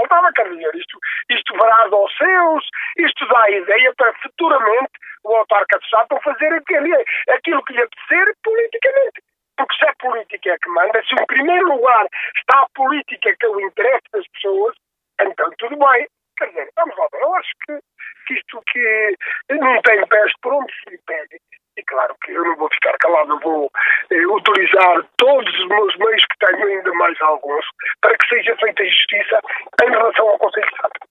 faltava, quer dizer, isto verás aos seus, isto dá a ideia para futuramente o autarca de Sá para fazer aquilo que lhe apetecer politicamente. Porque se a política é que manda, se em primeiro lugar está a política que é o interesse das pessoas, então tudo bem. Quer dizer, vamos lá ver, eu acho que isto que não tem pés por onde se lhe pegue. E claro que eu não vou ficar calado, vou utilizar todos os meus meios que tenho, ainda mais alguns, para que seja feita justiça em relação ao Conselho de Sá.